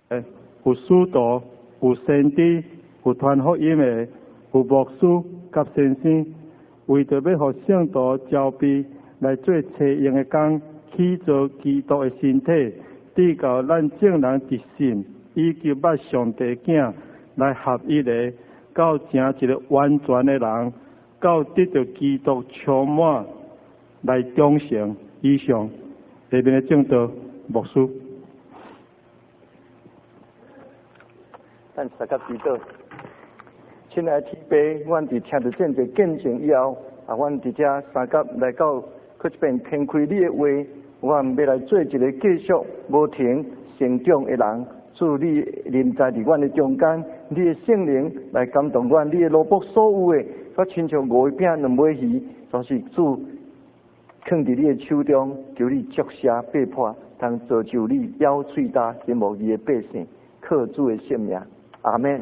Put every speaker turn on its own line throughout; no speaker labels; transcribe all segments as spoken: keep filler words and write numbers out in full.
诶，有使徒，有先知，有传福音的，有牧师甲先生，为着要互圣徒招庇来做采用的工，起造基督的身体，直到咱众人一信，以及捌上帝囝来合一的，到成一个完全的人，到得到基督充满来忠诚。以上，下面的正道牧师。
咱大家知道，亲爱的天父，阮伫听到这个见证以后，啊，阮伫遮三甲来到，去一边听开你的话，阮要来做一个继续无停成长的人。主，你临在伫阮的中间，你的圣灵来感动阮，你的萝卜所有的，我亲像五饼两尾鱼，都是主放伫你的手中，求你祝谢八破，通造就你腰喙大金无义的百姓，靠主的性命。阿门。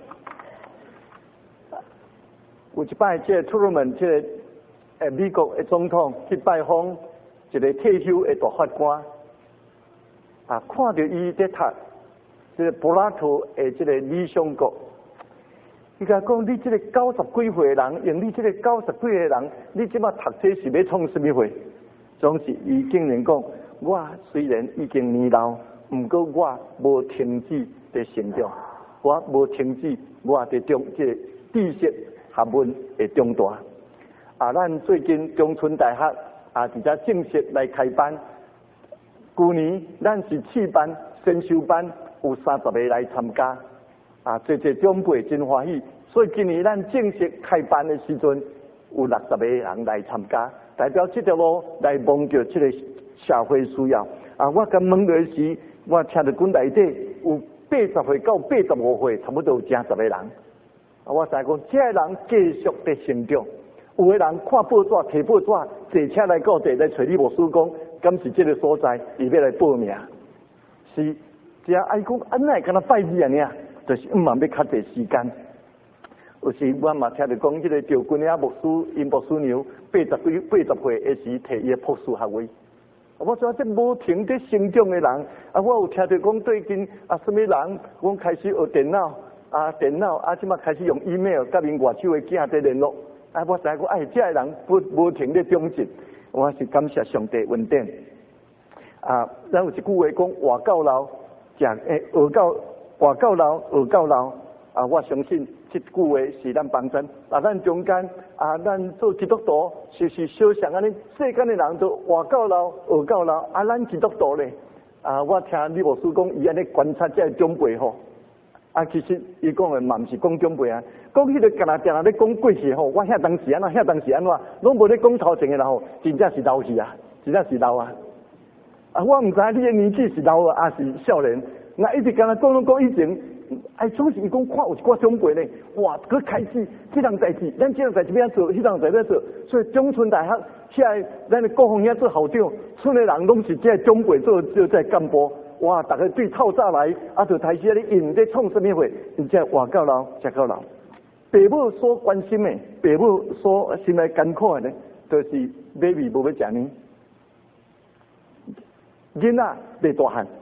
有一摆，这个truman们，这个诶美国的总统去拜访一个退休的大法官，啊，看到伊在读这个柏拉图的这个理想国，伊甲讲：你这个九十几岁的人，用你这个九十几岁的人，你即马读这是要创什么会？总是伊竟然讲：我虽然已经年老，毋过我无停止的成长。我无停止，我伫中这个知识学问的中大。啊，咱最近中村大学啊，伫遮正式来开班。去年咱是次班、先修班有三十个来参加，啊，这这长辈真欢喜。所以今年咱正式开班的时阵，有六十个人来参加，代表这条路来帮助这个社会需要。啊，我刚问的时，我听到讲内底有。八十岁到八十五岁，差不多有正十个人。啊，我知讲，这个人继续在成长。有个人看报纸、摕报纸，坐车来到地来找你牧师讲，敢是这个所在，伊要来报名。是，只爱讲，安奈敢若拜二安尼啊，就是毋茫要较侪时间。有时我嘛听着讲，这个赵君雅牧师、因牧师娘八十几、八十岁的时，摕伊的博士学位。我说这无停在成长的人，啊，我有听到讲最近啊，什么人讲开始学电脑，啊，电脑啊，即马开始用 email 甲因外手的囝在联络，啊，我知讲哎，这个人无无停在中进，我是感谢上帝恩典。啊，咱有一句话讲活到老，食诶学到活到老，学到老。啊，我相信这句话是咱帮咱啊，咱中间啊，咱做基督徒就是小像安尼，世间的人都活到老，学到老，啊，咱基督徒咧啊，我听李牧师讲，伊安尼观察这长辈吼，啊，其实伊讲的嘛毋是讲长辈啊，讲迄个干那定那咧讲过去吼，我遐当时安怎，遐当时安怎，拢无咧讲头前的人吼，真正是老去啊，真正是老啊。啊，我毋知你的年纪是老啊，还是少年，那一直干那讲拢讲以前。哎，总是伊讲看有一寡长辈咧，哇，佮开始这样代志，咱这样代志要做，迄样代志要做，所以中村大学现在咱的各方面做校长，村的人拢是这长辈做做在干部，哇，大家对透早来，啊，就开始咧用在创什么货，你这活到老，食到老。父母所关心的，父母所心内艰苦的呢，就是买米无要食呢，囡仔未大汉。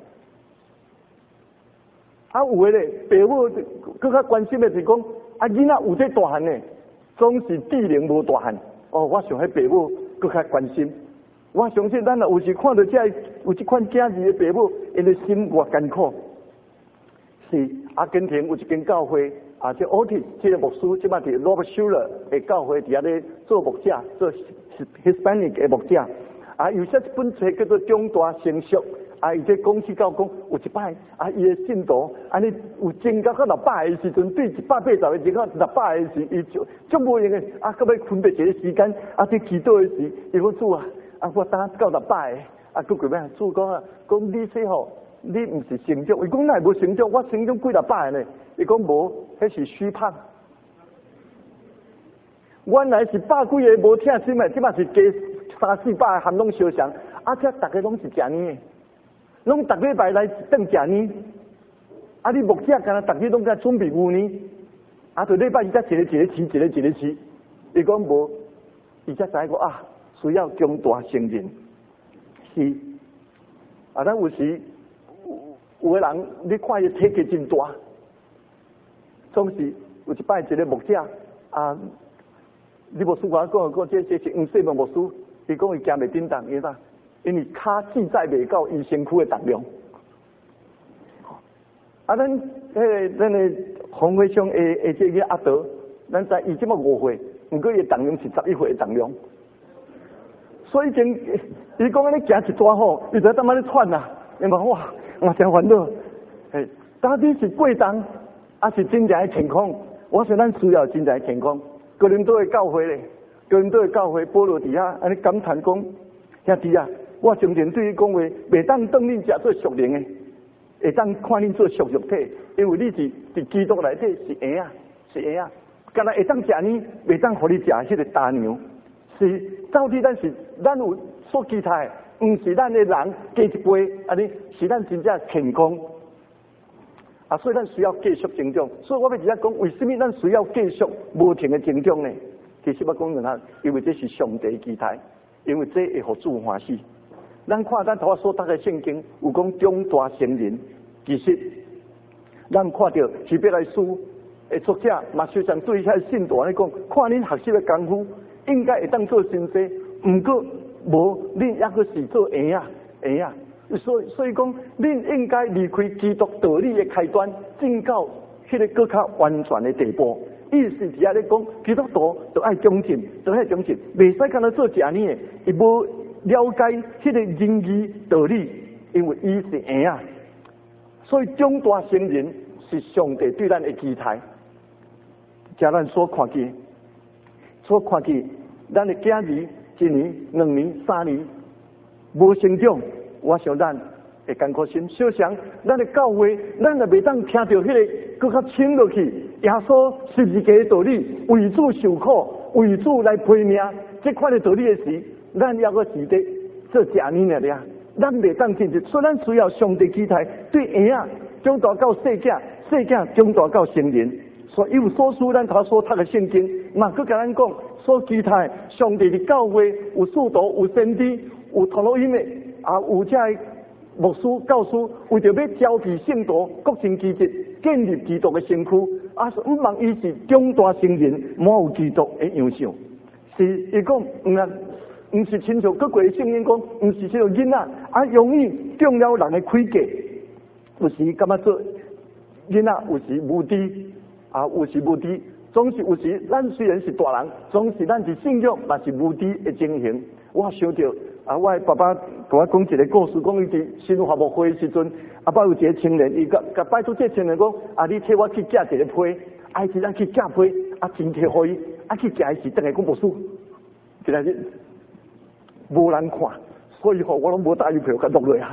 啊，有诶咧，父母更较关心的是讲，啊，囡仔有在大汉呢，总是智能无大汉。哦，我想迄父母更较关心。我相信咱若有时看到这有这款囝儿的父母，因的心偌艰苦。是阿根廷有一间教会，啊，这奥提这个牧师，即摆伫罗伯修勒的教会底下咧做牧者，做 Hispanic 的牧者。啊，有写一本册叫做《长大成熟》。啊！伊这讲起到讲，有一摆啊，伊的信徒安尼有增加到六百个时阵，对一百八十个增加六百个时，伊就足无用的啊！搁要分别一个时间啊，伫祈祷的时，伊讲主啊，啊我等到六百个啊，佮几摆主讲啊，讲你说吼，你毋是成长，伊讲哪会无成长？我成长几六百个呢？伊讲无，迄是虚胖。原来是百几个无疼心的，即摆是加三四百个含拢相像，啊，这逐个拢是食呢。拢逐礼拜来顿食呢，啊！你牧者干那逐日拢在准备牛呢，啊！就礼拜伊才一个一个饲，一个一个饲。伊讲无，伊才知讲啊，需要中大成人。是，啊！咱有时有的人你看伊体格真大，总是有一摆一个牧者啊，你牧师我讲讲这这是黄世文牧师，伊讲伊行袂叮当，伊啥？因为骹记载袂到伊身躯的重量。啊，咱迄个咱的红会上诶诶这个阿德，咱知伊即么五岁，毋过伊重量是十一岁的重量。所以已经，伊讲安尼行一抓吼，伊就他妈咧喘啦。你讲哇，我真烦恼。嘿，到底是过重，还是真正的健康？我说咱需要真正的健康。哥林多的教会咧，哥林多的教会保罗伫遐安尼感叹讲，兄弟啊，我常常对你讲话，袂当当恁食做属灵的，会当看恁做属肉体，因为你是伫基督内底是婴啊，是婴啊。干那会当食呢，袂当互你食迄个大牛。是到底咱是咱有所期待，毋是咱的人加一杯，安尼是咱真正健康啊！所以咱需要继续成长。所以我要直接讲，为什么咱需要继续无停的成长呢？其实我讲两下，因为这是上帝的期待，因为这会互主欢喜。咱看咱头所读的圣经，有讲长大成人，其实咱看到希伯来书的作者嘛，虽然对遐信徒来讲，看恁学习的功夫。应该会当做先生，毋过无恁抑个是做婴啊婴啊，所以所以讲，恁应该离开基督道理的开端，进到迄个更较完全的地步。意思是啊咧讲，基督徒就爱忠诚，就爱忠诚，袂使干那做假呢，伊无了解迄个仁义道理，因为伊是婴啊，所以长大成人是上帝对咱的期待，叫咱所看见。所看见咱的囝儿一年、两年、三年无成长，我想咱会艰苦心。小想咱的教会，咱也袂当听到迄个更较深落去。耶稣十字架的道理，为主受苦，为主来赔命，这款的道理的时，咱抑个是得做假年了呀。咱袂当进去，所以咱需要上帝期待对婴仔长大到细囝，细囝长大到成人。所以有所书咱头所读的圣经，嘛佮甲咱讲，所期待上帝的教会有使徒、有先知、有传福音的，啊有这牧师、教师，为着要招庇圣徒，各尽其职，建立基督的身躯。啊，毋望伊是长大成人，满有基督的样相。是伊讲，毋啊，毋是亲像各国的圣经讲，毋是像囡仔，啊容易中了人的亏格，有时感觉做囡仔，有时无知。啊，有时无知，总是有时，咱虽然是大人，总是咱是信仰，嘛是无知的情形。我想到啊，我的爸爸跟我讲一个故事，讲伊伫新华牧会的时阵，啊，爸有一个青年，伊甲甲拜托这青年讲，啊，你替我去寄一个批，啊，伊咱去寄批，啊，钱摕互伊，啊，去寄伊时，等下讲无输，现在是无人看，所以吼，我拢无带伊票，甲落落啊。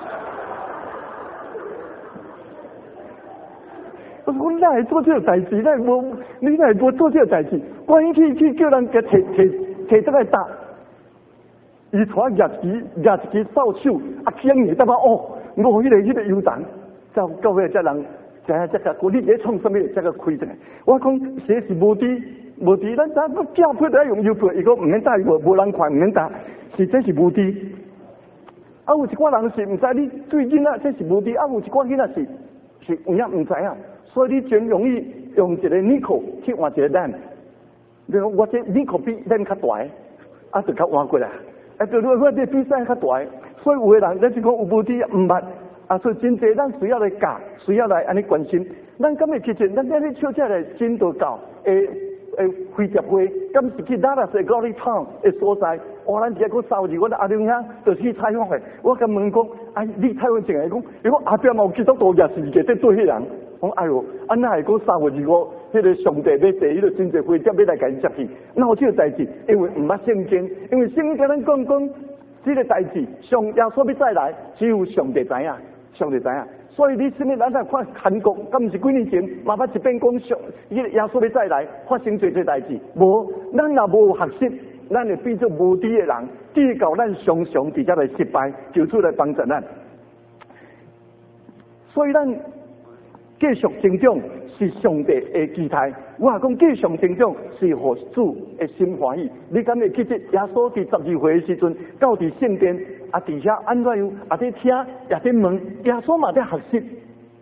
我说哪会做这个代志？哪无你哪会做做这个代志？关于去去叫人家摕摕摕这个打，伊带夹子夹一支扫帚，啊，起人当嘛哦，我迄个迄个油蛋，到到尾这人，知影这个我你咧创什么？这个开的，我讲这是无知无知，咱咱不叫配得用油配，伊讲唔免打，无无人看唔免打，是这是无知。啊，有一寡人是唔知你对囡仔这是无知，啊，有一寡囡仔是是有影唔知影。所以你真容易用一个 nickel 去换一个蛋，你讲我这 nickel 比蛋较大，啊就较换过来，啊就如果这比蛋较大，所以有的人咱是讲有无知唔捌，啊所以真济咱需要来教，需要来安尼关心。咱今日其实咱这里笑这个真道教诶诶会接会，咁是去哪哪些高丽厂诶所在，我咱这个扫地，我的阿娘兄就去采访诶，我甲问讲，啊你采访进来讲，如果阿边冇基督徒也是个在对迄人。讲哎哟，啊那会讲三月二五，迄个上帝要第迄个真济会接要来甲伊接去，那有这个代志，因为毋捌圣经，因为圣经甲咱讲讲这个代志，上耶稣要再来，只有上帝知影，上帝知影。所以你什么咱在看韩国，敢毋是几年前，麻烦一边讲上，迄个耶稣要再来，发生这些代志，无，咱也无学习，咱会变做无知的人，结果咱常常直接来失败，求主来帮助咱。所以咱。 继续成长是上帝的期待。我讲继续成长是互主的心欢喜。你敢会记得耶稣伫十二岁的时阵，到伫圣殿啊，伫遐安怎样？啊，伫听，也伫问，耶稣嘛伫学习。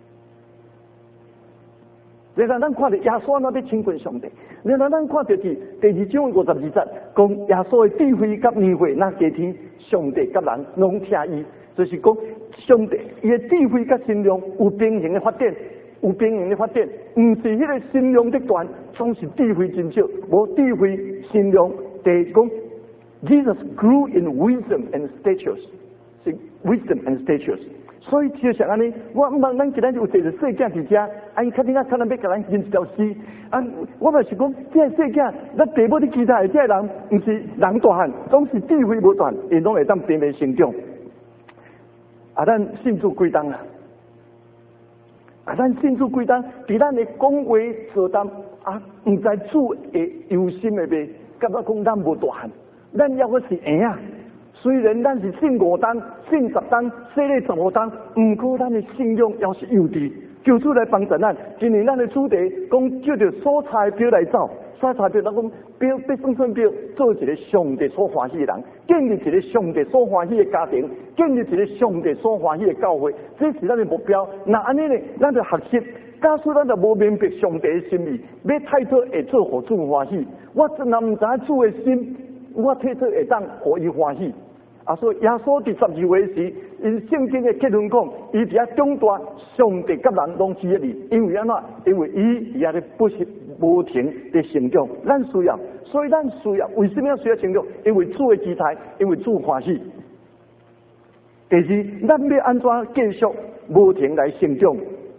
然后咱看到耶稣那伫亲近上帝，然后咱看到伫第二章五十二节，讲耶稣的智慧甲年岁那加天，上帝甲人拢听伊，就是讲上帝伊的智慧甲信用有平衡的发展。有平衡的发展，唔是迄个信用的段，总是智慧真少，无智慧信用。第讲 ，Jesus grew in wisdom and statutes， 是 wisdom and statutes。所以就像安尼，我唔茫咱今日有一个细囝伫遮，安确定啊，可能要甲咱印一条诗。啊，我嘛是讲，这细囝，咱父母伫其他的这人，唔是人大汉，总是智慧无断，伊拢会当变变成长。啊，咱信主几当啊？啊，咱信主几当，伫咱的讲话做当啊，唔知主的忧心的袂，感觉讲咱无大汉，咱要个是会啊。虽然咱是信五当、信十当、洗礼十五当，唔过咱的信仰要是幼稚。求主来帮助咱。今年咱的主题讲，照着所差表来走，所差表，咱讲表必算算表，做一个上帝所欢喜的人，建立一个上帝所欢喜的家庭，建立一个上帝所欢喜的教会，这是咱的目标。那安尼呢，咱就学习。假使咱就无明白上帝的心意，要太做会做互主欢喜。我真若唔知影主的心，我太做会当互伊欢喜。啊，所以耶稣伫十二岁时，因圣经的结论讲，伊伫遐长大，上帝甲人拢喜悦伊，因为安怎？因为伊也咧不是无停的成长，咱需要，所以咱需要，为什么要需要成长？因为主的期待，因为主欢喜。第二，咱要安怎继续无停来成长？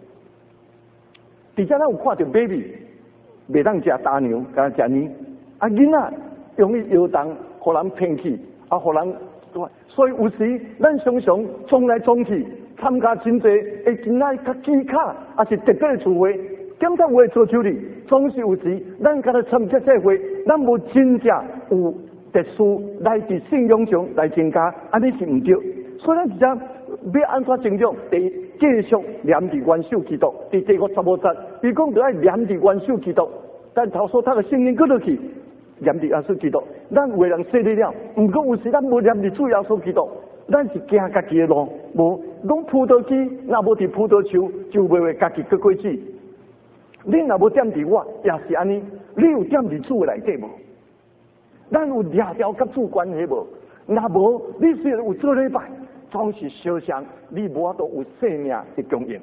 而且咱有看到 baby 袂当食大牛，甲食年，啊囡仔容易摇动，互人骗去，啊互人。所以有时咱常常冲来冲去，参加真侪会真爱较技巧，也是特别的聚会，检查会做手里，总是有时咱甲他参加这会，咱无真正有特殊来伫信仰上来增加，安尼是唔对。所以咱只要安怎成长，第一继续念伫元首基督，伫第五十五节，伊讲着爱念伫元首基督，但头所读的圣经搁落去。念伫耶稣基督，咱有个人洗礼了，毋过有时咱无念伫主耶稣基督，咱是行家己的路，无讲葡萄枝，若无伫葡萄树，就袂为家己结果子。你若无点伫我，也是安尼。你有点伫主的内底无？咱有掠条甲主关系无？若无，你虽然有做礼拜，总是烧香，你无法度有生命的供应。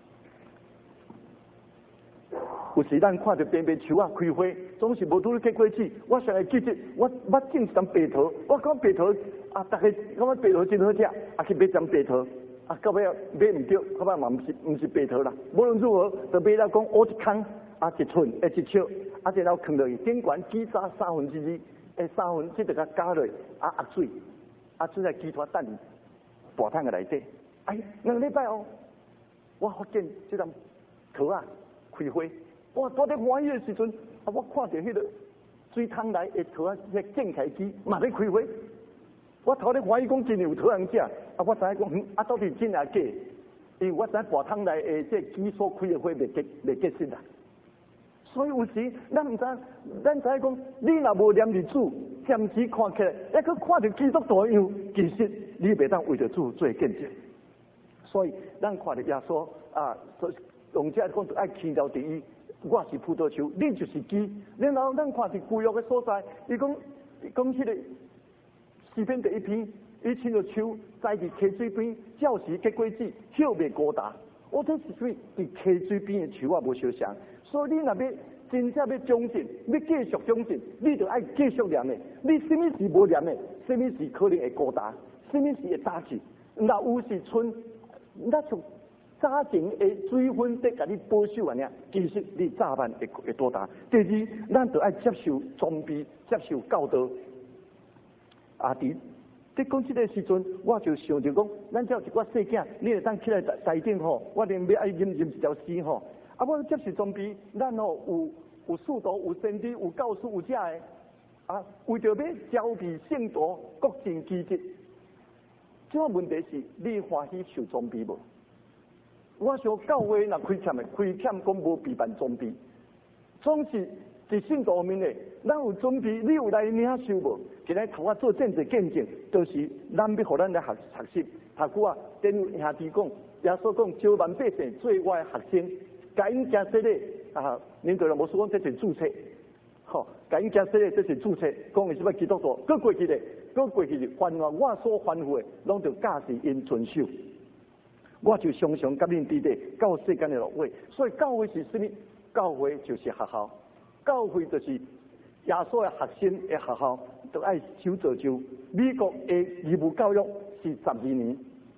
有时咱看到边边树啊开花，总是无拄咧结果子。我上来记得，我捌种一丛白桃，我讲白桃啊，大家感觉白桃真好食，啊去买丛白桃，啊到尾买唔对，到尾嘛唔是唔是白桃啦。无论如何，就买了讲挖一坑，啊一寸，啊一尺，啊然后放落去，顶悬挤沙三分之二，诶三分，即就甲加落，啊压水，啊水来挤出等大桶嘅内底。哎，两个礼拜哦，我发现这丛桃啊开花。我多伫欢喜的时阵，啊，我看到迄个水桶内的桃啊，迄正开枝嘛咧开花。我头咧欢喜讲真有桃通食，啊，我知影讲，嗯，啊到底真啊假？因为我知大桶内的这枝所开的花未结未结实啦。所以有时咱毋知，咱知影讲，你若无念伫主，暂时看起来，还佫看到基督徒样，其实你袂当为着主做见证。所以咱看到耶稣啊，用这讲爱强调第一。我是葡萄树，你就是枝。然后咱看是旧约的所在，伊讲伊讲迄个诗篇第一篇，伊亲着树栽伫溪水边，照时结果子，叶未高大。我这是属于伫溪水边的树啊，无相像。所以你若要真正要长进，要继续长进，你就爱继续念的。你什么时无念的，什么时可能会高大，什么时会打起。若有时春，那就。早前的水分在甲你保守安尼，其实你早晚会会多大。第二，咱就爱接受装备，接受教导。啊，伫在讲这个时阵，我就想着讲，咱只有一寡细囝，你会当起来台台顶吼，我连要爱吟吟一条诗吼。啊，我接受装备，咱吼有有速度，有先知，有教师，有这的。啊，为着要招庇圣徒，各尽其职。这问题是，你欢喜受装备无？ 我想教会若亏欠的，亏欠讲无备办装备，总是伫信徒面的，咱有准备，你有来领受无？今日头我做正直见证，就是咱要互咱来学学习。头句啊，顶兄弟讲，耶稣讲，招万百姓做我的学生，甲因行洗礼啊，恁对了无说讲这是注册，吼、哦，甲因行洗礼这是注册，讲的是要基督徒，搁过去的，搁过去的，凡我我所吩咐的，拢着教示因遵守。我就常常甲恁伫咧教世间的落位，所以教会是什么？教会就是学校，教会就是耶稣的学生的学校，就爱守造就。美国的义务教育是十二年，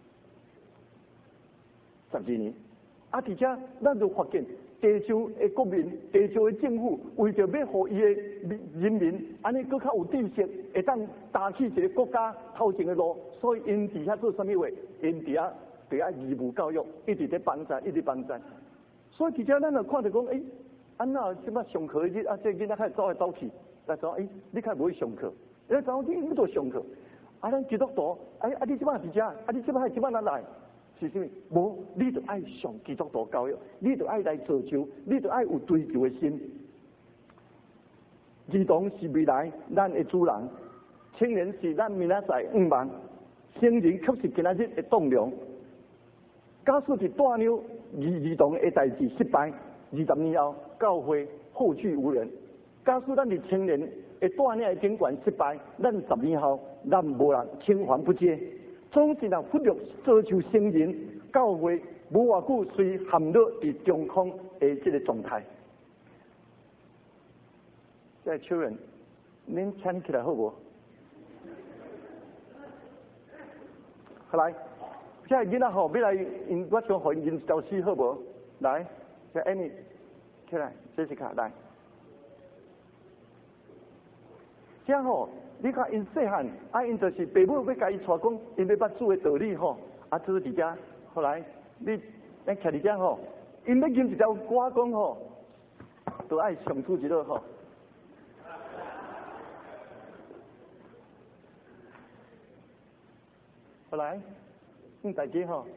十二年。啊，而且咱就发现地球的国民、地球的政府，为着要互伊的人民安尼更较有知识，会当搭起一个国家头前的路，所以因伫遐做啥物话？因伫遐。对啊，义务教育一直在帮助，一直帮助。所以，而且咱就看到讲，诶、欸，安那即摆上课日啊，这囡仔开始走来走去，来讲，诶、欸，你开无去上课？诶，讲你你都上课，啊，咱基督徒，哎啊，你即摆是遮，啊，你即摆即摆哪来？是啥物？无，你就爱上基督徒教育，你就爱来造就，你就爱有追求的心。儿童是未来咱的主人，青年是咱明仔载愿望，成人却是今仔日的栋梁。假使是大妞儿儿童的代志失败，二十年后教会后继无人。假使咱是青年的大妞的经管失败，咱十年后咱无人青黄不接。总是若忽略造就成人，教会无偌久随陷落伫中空的这个状态。这些 children， 恁站起来好无？好来。这囡仔吼，要来因我想互因教师好无？来，这 Amy 起来 ，Jessica 来。这吼，你看因细汉，啊因就是父母要甲伊带讲，因要捌主的道理吼，啊就是伫遮，后来你咱徛伫遮吼，因要吟一条歌讲吼，都爱上主一落吼。后来。嗯，大家好。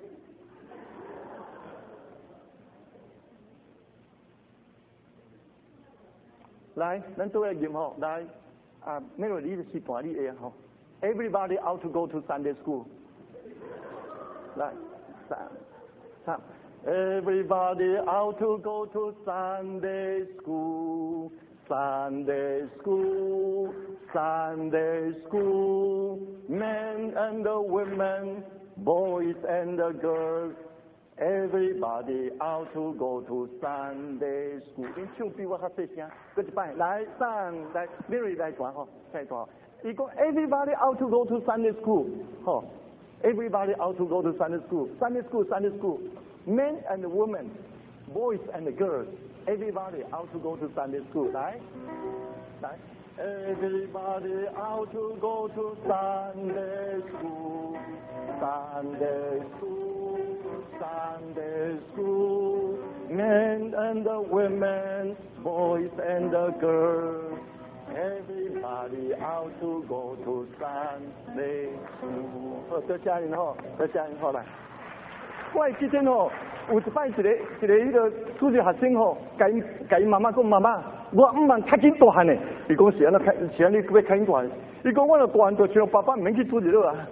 来，咱都来念吼，来啊，那个你是大你的吼。Everybody out to go to Sunday school。来，三三。Everybody out to go to Sunday school. Sunday school, Sunday school, men and the women, boys and the girls, everybody out to go to Sunday school. 你唱比我较细声，搁一摆来上来 ，Mary 来传吼，来传。伊讲 everybody out to go to Sunday school， 吼 ，everybody out to go to Sunday school, Sunday school, Sunday school, men and women, boys and girls, everybody out to go to Sunday school. 来，来。Everybody out to go to Sunday school, Sunday school, Sunday school, men and the women, boys and the girls, everybody out to go to Sunday school. 好，多谢您吼，多谢您吼来。我记得吼，有一摆一个一个迄个主日学生吼，甲伊甲伊妈妈讲妈妈。我唔茫较紧大汉的，伊讲是安那开，是安尼要较紧大汉。伊讲我若大汉就像爸爸唔免去主日了啊。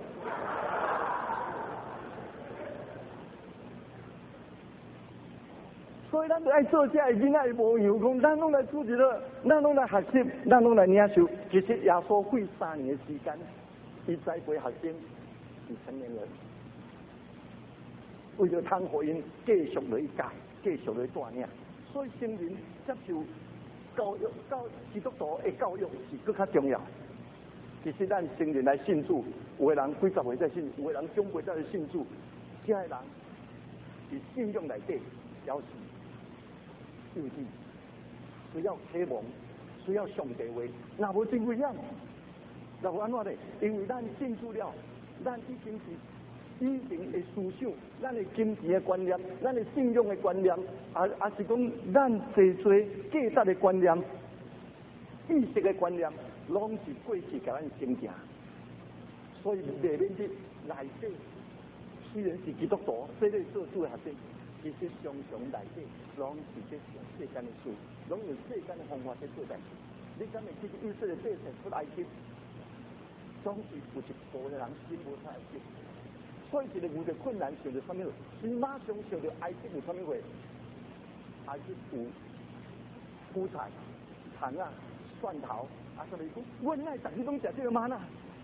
所以咱就爱做这个囡仔的模样，讲咱拢来主日了，咱拢来学习，咱拢来领受。其实耶稣费三年的时间，伊栽培学生是成年人，为了通互因继续来教，继续来带领。所以成人接受。教育教基督徒的教育是更较重要。其实咱成人来信主，有的人几十岁才信，有的人中岁才来信主，这些人是信仰内底要是幼稚，需要启蒙，需要上帝话，那无真危险。那有安怎呢？因为咱信主了，咱已经是。以前的思想，咱的金钱的观念，咱的信仰的观念，啊啊是讲咱济济价值的观念、意识的观念，拢是过去甲咱成正，所以袂免去内底虽然是基督徒，这类做主的学生，其实常常内底拢是在想世间的事，拢用世间的方法在做代志。你敢会记得以色列百姓出埃及，总是有一部分人心无出埃及，所以一个遇到困难想到什么？伊马上想到埃及有什么话？埃及有蔬菜、糖啊、蒜头啊，什么讲？阮爱逐日拢食这个吗呐？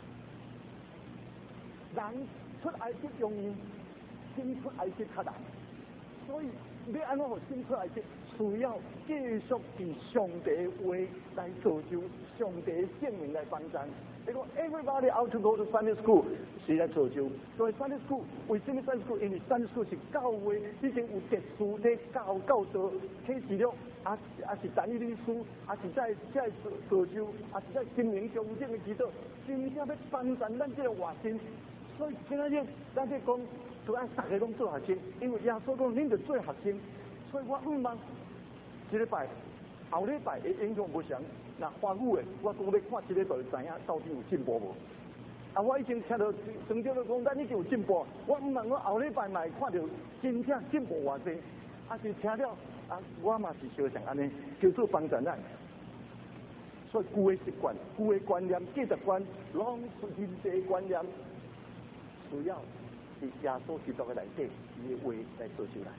人出埃及容易，心出埃及较难，所以要安怎互心出埃及？需要继续以上帝的话来造就上帝的圣名来帮助。你讲 everybody out to go to Sunday school 是来造就，所以 Sunday school 为什么 Sunday school？因为 Sunday school 是教会已经有特殊的教教导启示了，啊啊是单一律师，啊是在在造就，啊是在心灵中正的祈祷，真正要帮助咱这个活生。所以今仔日咱在讲，就爱大家拢做学生，因为耶稣讲恁就做学生，所以我毋茫这礼拜、后礼拜的影响无相。那华语的，我讲要看这个就知影到底有进步无。啊，我已经听到成长的讲，咱已经有进步。我毋茫我后礼拜嘛会看到真正进步偌济，啊是听了啊，我嘛是相信安尼，叫做帮助咱。所以旧的习惯、旧的观念、价值观，拢是人际观念。需要是耶稣基督的内底，伊的话来做出来。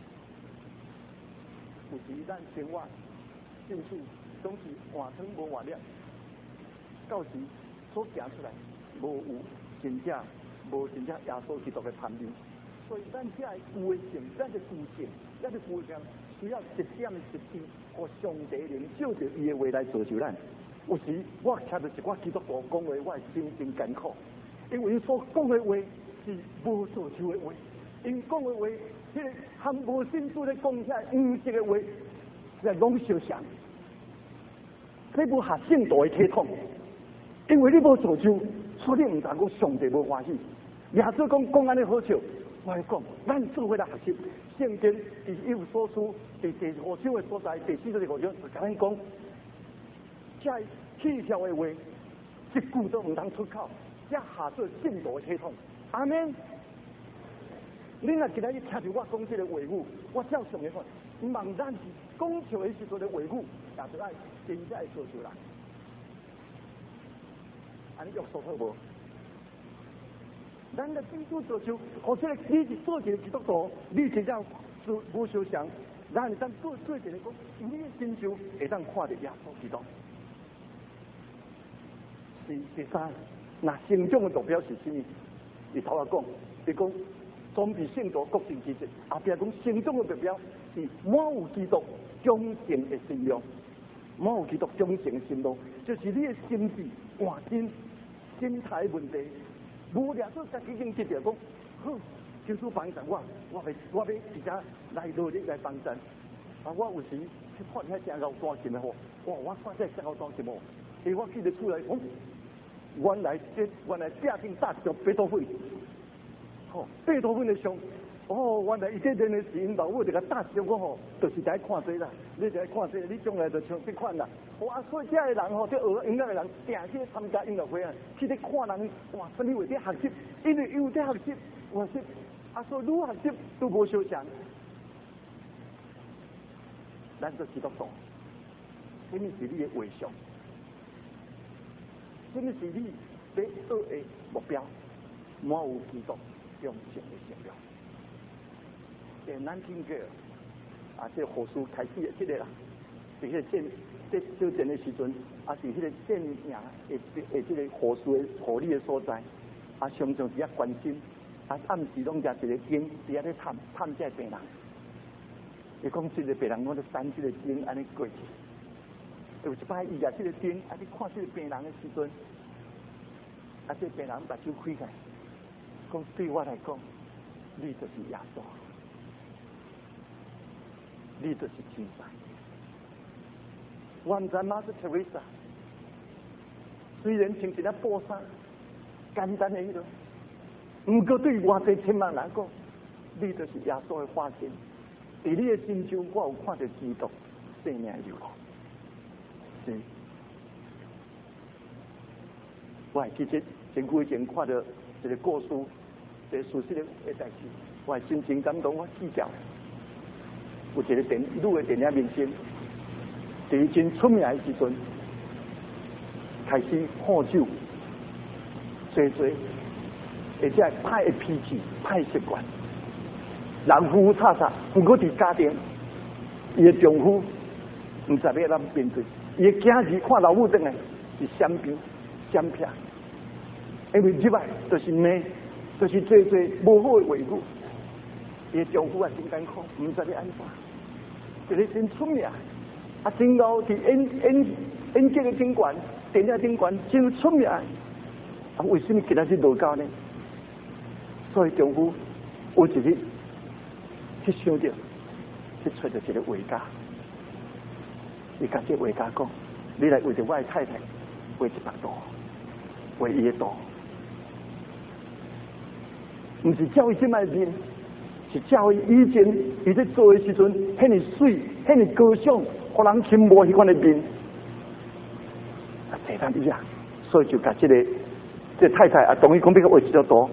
有时咱生活、兴趣总是换汤无换料，到时所行出来无有真正无真正耶稣基督的判例。所以咱这旧的性，咱的旧性，咱的旧性，需要一点的实际，和上帝灵照着伊的话来做出咱。有时我听到一寡基督徒讲话，我心真艰苦。因为伊所讲的话是无做就的话，因讲的话，迄个含无心思咧讲起来黄色的话，是拢相像。你无合圣道的体统，因为你无做就，所以你唔知讲上帝无欢喜。耶稣讲讲安尼好笑，我来讲，咱做伙来学习圣经，第一所书第第五章的所在，第四十五章就甲咱讲，在气笑的话，一句都唔通出口。也下做圣道的体统，阿免。你若今仔日听到我讲这个话语，我照常的看，唔茫咱是讲笑的时阵的话语，也是爱真正会做出来。安尼约束好无？咱的基督做就，或者你是做一个基督徒，你真正无无相像，咱咱做做一个讲，你的心就会当看到耶稣基督。第第三。那成长的目标是什么？你头下讲，你讲总比圣道各尽其职。后边讲成长的目标是满有基督忠诚的信仰，满有基督忠诚的信仰，就是你的心智换真，心态问题，无聊做家己已经记着讲，好，求主帮助我，我要我要直接来努力来帮助。啊，我有时去看遐正高大琴的吼，哇，我看这正高大琴哦，诶，我记得出来，哦。原来这原来正经打一张贝多芬，吼，贝多芬的上，哦，原来伊这练的是因老母这个打一张，我吼，就是在看这啦，你在看这，你将来就像这款啦。哇，所以这个人吼，这学音乐的人，定去参加音乐会啊，去咧看人，哇，什么为在学习，因为有在学习，学习，啊，所以愈学习都无相像。咱做基督徒，什么是你的为上？什么是你要做的目标？满有基督忠诚的信仰。在南京街啊，这何书开始的这个啦，是迄个建在修建的时阵，啊是迄个建营诶诶，这个何书的护理的所在，啊常常伫遐关心，啊暗时拢食一个经，伫遐咧探探这病人。伊讲这个病人，我咧三这个经安尼过去。有一摆伊也这个经，啊，你看这个病人的时阵，啊，这病人把手开开，讲对我来讲，你就是耶稣，你就是天使。我唔知妈是 Teresa， 虽然穿一件布衫，简单的迄种，唔过对外地千万人讲，你就是耶稣的化身。在你的心中，我有看到基督生命流露。是，我还记得前几以前看到一个故事， 这事实的的代志，我真情感动，我记着。有一个电女的电影明星，在伊真出名的时阵，开始喝酒，做做，而且歹的脾气、歹习惯，人夫吵吵，不过伫家庭，伊的丈夫唔知要怎面对，伊的囝儿看老母转来是闪避、闪避，因为入来就是骂，就是做做无好的话语，伊的丈夫也真艰苦，唔知要安怎。一个真出名，啊，真高伫演演演技的顶悬，电影顶悬真出名。啊，为什么今仔日落高呢？所以丈夫有一日去想到，去找到一个画家，伊甲这画家讲：“你来为着我的太太画一幅图，画伊的图，唔是照伊即摆面。”是教伊以前伊在做的时阵，遐尼水，遐尼高尚，互人倾慕迄款的面，啊，这单伊啊，所以就甲这个这个太太啊，同意讲要画一张图。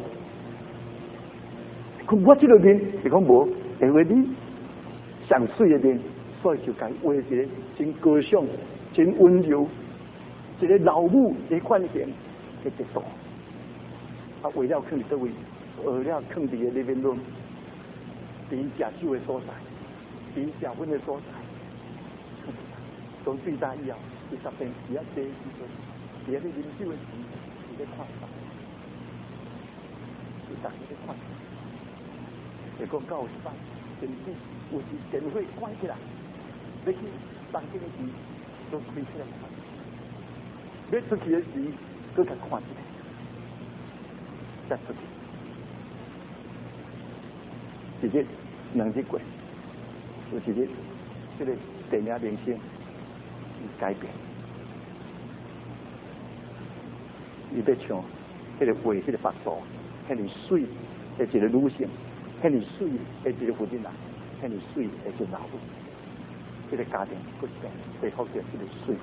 讲我这个面，伊讲无，会画你上水的面，所以就甲画一个真高尚、真温柔，一个老母的款型的一图。啊，为了放伫倒位，为了放伫个里面论。伫食酒的所在，伫食薰的所在，从最大以后，第十遍时啊坐的时阵，伫咧啉酒的时，伫咧看法，是逐日咧看。会讲到有一摆，电视有时电火关起来，要去房间时，都开起来看；要出去的时，搁甲看一下，再出去。一日、两日过，有一日，这个电影明星改变，伊要唱迄个画迄个幅图，遐尼水的一个女性，遐尼水的一个妇人人，遐尼水的一个老母，这个家庭搁一遍被复着这个水。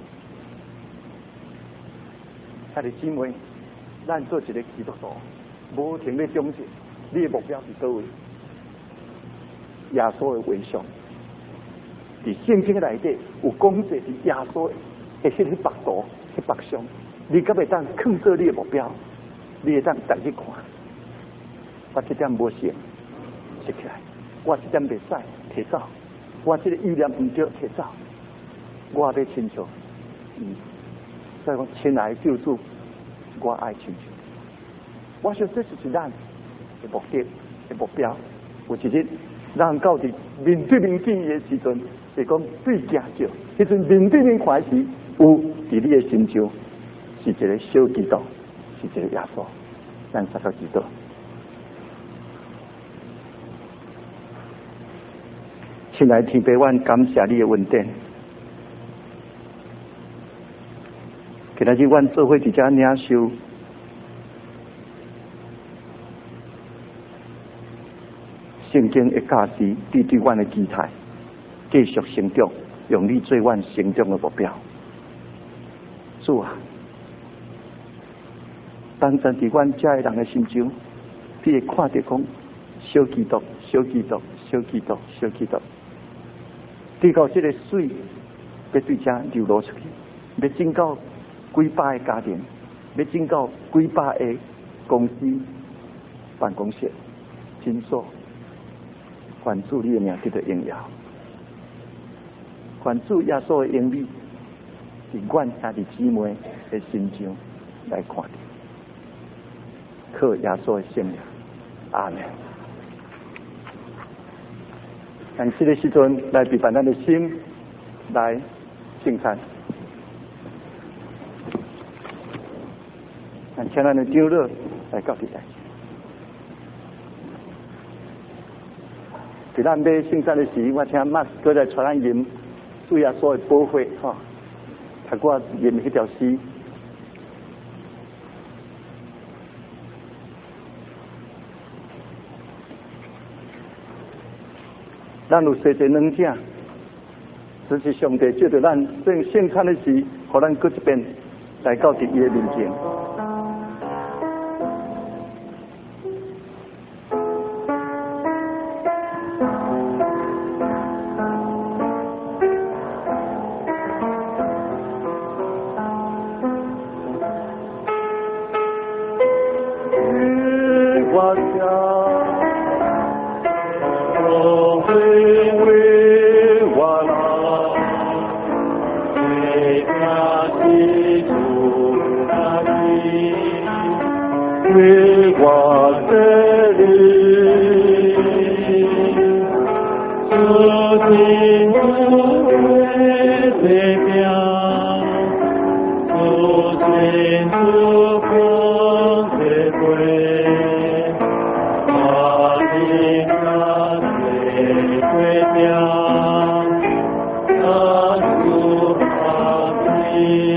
啊，弟姊妹，咱做一个基督徒，无停咧忠心，你的目标是倒位？耶稣的为上，伫圣经内底有讲者是耶稣的迄个幅图、迄幅像，你敢会当放做你的目标？你会当逐日看，我这点无成，食起来；我这点袂使提走，我这个意念唔对提走，我要亲像，嗯，所以讲亲爱的救主，我爱亲像。我想这就是咱的目的、的目标。有一日。人到伫面对面见伊的时阵，是讲最惊叫。迄阵面对面看时，有伫你的心上是一个小基督，是一个耶稣，咱三个基督。亲爱的天父，阮感谢你的恩典。今仔日阮做伙伫遮领受。圣经的教示，你对阮的期待，继续成长，用你做阮成长的目标。主啊，当站伫阮遮的人的心中，你会看到讲小基督、小基督、小基督、小基督，直到这个水要对遮流露出去，要进到几百个家庭，要进到几百个公司、办公室、诊所。关注你的名得到荣耀，关注耶稣的英语，是阮家己姊妹的心上来看到，靠耶稣的圣名，阿门。但这个时阵来陪伴咱的心来圣餐，但请咱的长老来到底来。伫咱买圣餐的时，我听马哥在传咱吟主耶稣的宝血，吼，读我吟迄条诗。咱有洗者软者，这是上帝借着咱圣圣餐的时，互咱搁一遍来到伫伊的面前。
心为代表，主心主光的会，华丽的代表，大主阿弥，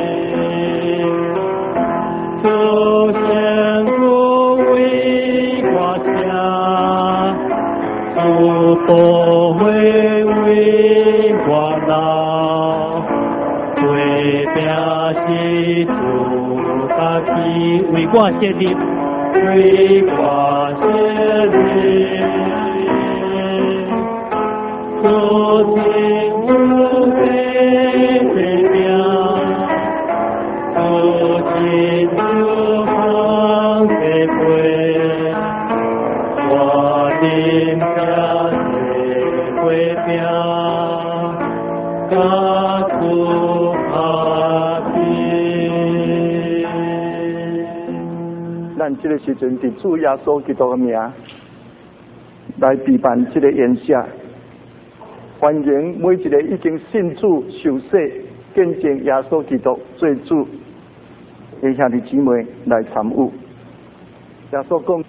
主先主为国家。主保卫为国老，为表示主家己为我设立，为我设立。主亲主为代表，主亲主方的会。我的家的会表，家主阿弥。
咱这个时阵，伫主耶稣基督的名来举办这个演写，欢迎每一个已经信主受洗、见证耶稣基督做主的兄弟姊妹来参与。耶稣讲。